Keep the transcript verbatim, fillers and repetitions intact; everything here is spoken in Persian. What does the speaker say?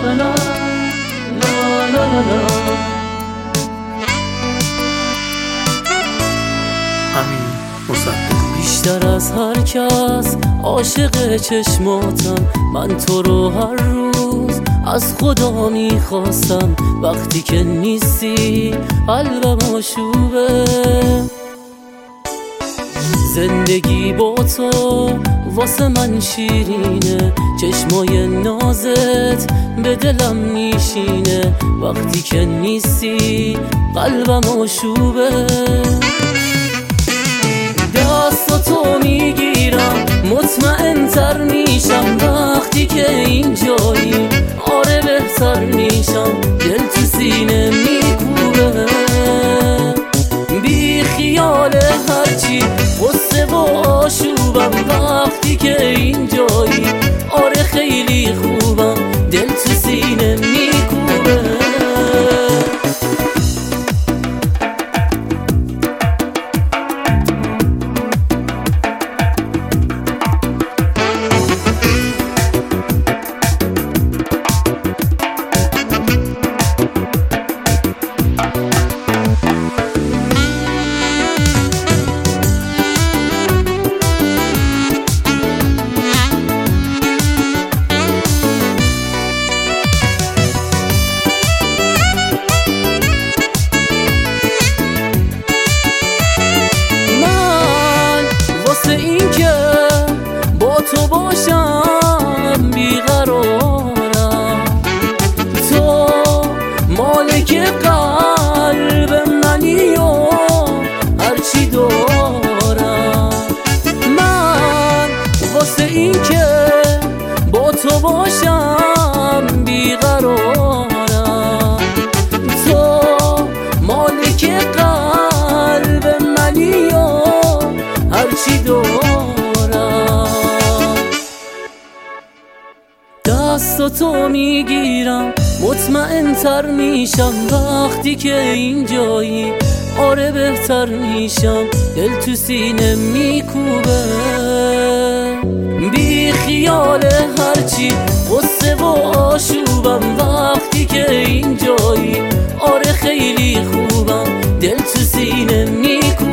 لا لا لا لا لا. امین مصدق. بیشتر از هر کس عاشق چشماتم، من تو رو هر روز از خدا میخواستم. وقتی که نیستی قلبم آشوبه، زندگی با تو واسه من شیرینه. چشمای نازت به دلم میشینه، وقتی که نیستی قلبم آشوبه. دست تو میگیرم مطمئن تر میشم، وقتی که اینجایی آره بهتر میشم. دل تو سینه میکوبه، بی خیال هرچی قصه و آشوبم. وقتی که اینجایی آره خیلی خوبم، دل تو سینه میکوبه. تو باشم بیقرارم، تو مالک قلب منی و هرچی دارم. من واسه این که با تو باشم بیقرارم، تو مالک قلب منی و هرچی دارم. دست تو میگیرم مطمئن تر میشم، وقتی که اینجایی آره بهتر میشم. دل تو سینه میکوبه، بی خیال هرچی قصه و آشوبم. وقتی که اینجایی آره خیلی خوبم، دل تو سینه میکوبه.